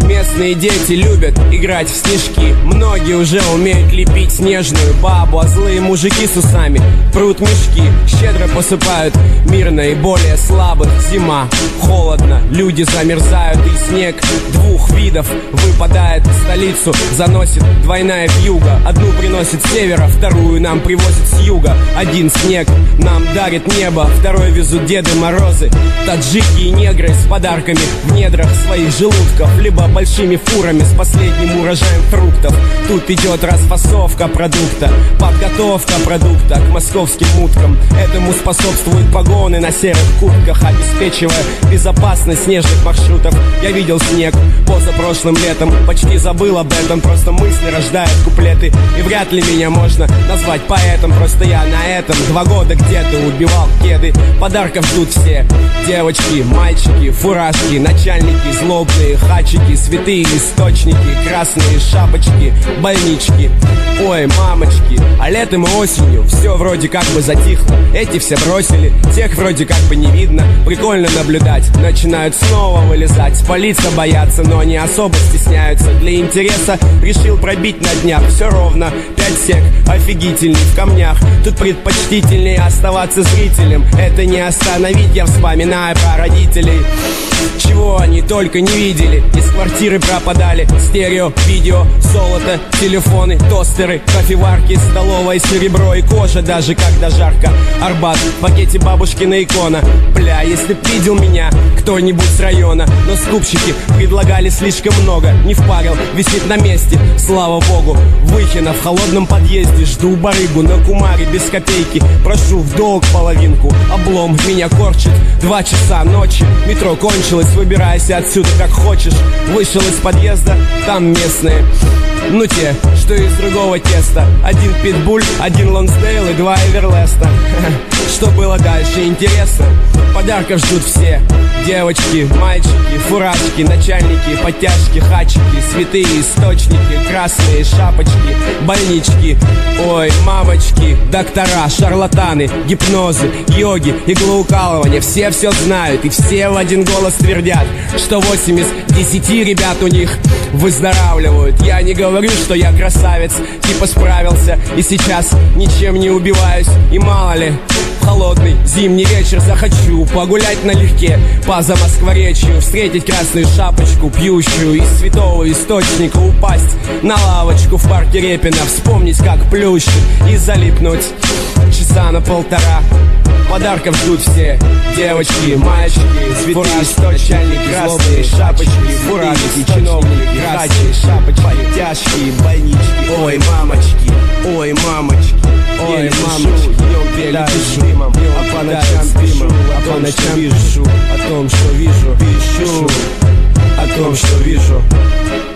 Местные дети любят играть в снежки. Многие уже умеют лепить снежную бабу, а злые мужики с усами прут мешки. Щедро посыпают мир наиболее слабых. Зима, холодно, люди замерзают, и снег двух видов выпадает в столицу. Заносит двойная вьюга. Одну приносит с севера, вторую нам привозит с юга. Один снег нам дарит небо, второй везут Деды Морозы. Таджики и негры с подарками в недрах своих желудков, либо большими фурами с последним урожаем фруктов. Тут идет расфасовка продукта, подготовка продукта к московским уткам. Этому способствуют погоны на серых куртках, обеспечивая безопасность снежных маршрутов. Я видел снег позапрошлым летом, почти забыл об этом, просто мысли рождают куплеты. И вряд ли меня можно назвать поэтом, просто я на этом 2 года где-то убивал кеды. Подарков ждут все: девочки, мальчики, фуражки, начальники, злобные хачики, святые источники, красные шапочки, больнички. Ой, мамочки, а летом и осенью все вроде как бы затихло. Эти все бросили, тех вроде как бы не видно. Прикольно наблюдать, начинают снова вылезать. Спалиться боятся, но не особо стесняются. Для интереса решил пробить на днях. Все ровно, 5 сек, офигительный в камнях. Тут предпочтительнее оставаться зрителем. Это не остановить, я вспоминаю про родителей. Чего они только не видели. Из квартиры пропадали стерео, видео, золото, телефоны, тостеры, кофеварки, столовое серебро и кожа, даже когда жарко. Арбат, в пакете бабушкина икона. Бля, если б видел меня кто-нибудь с района. Но скупщики предлагали слишком много. Не впарил, висит на месте, слава богу. Выхина в холодном подъезде. Жду барыгу на кумаре без копейки. Прошу в долг половинку. Облом меня корчит. 2 часа ночи, метро кончилось. Выбирайся отсюда как хочешь. Вышел из подъезда, там местные. Ну те, что из другого теста. 1 питбуль, 1 Лонсдейл и 2 Эверлеста. Что было дальше, интересно? Подарков ждут все: девочки, мальчики, фуражки, начальники, подтяжки, хачики, святые источники, красные шапочки, больнички. Ой, мамочки, доктора, шарлатаны, гипнозы, йоги, иглоукалывания. Все знают и все в один голос твердят, что 8 из 10 ребят у них выздоравливают. Я не говорю, что я красавец, типа справился и сейчас ничем не убиваюсь. И мало ли, в холодный зимний вечер захочу погулять налегке по Замоскворечью, встретить красную шапочку, пьющую из святого источника, упасть на лавочку в парке Репина, вспомнить, как плющит, и залипнуть часа на 1,5. Подарков ждут все: девочки, мальчики, фуражки, начальники, красные шапочки, фуражки, чиновники, красные шапочки, подтяжки, больнички. Ой, мамочки, ой, мамочки, ой, мамочки. Днем пишу дымом, а по ночам пишу, а по ночам пишу о том, что вижу, пишу о том, что вижу.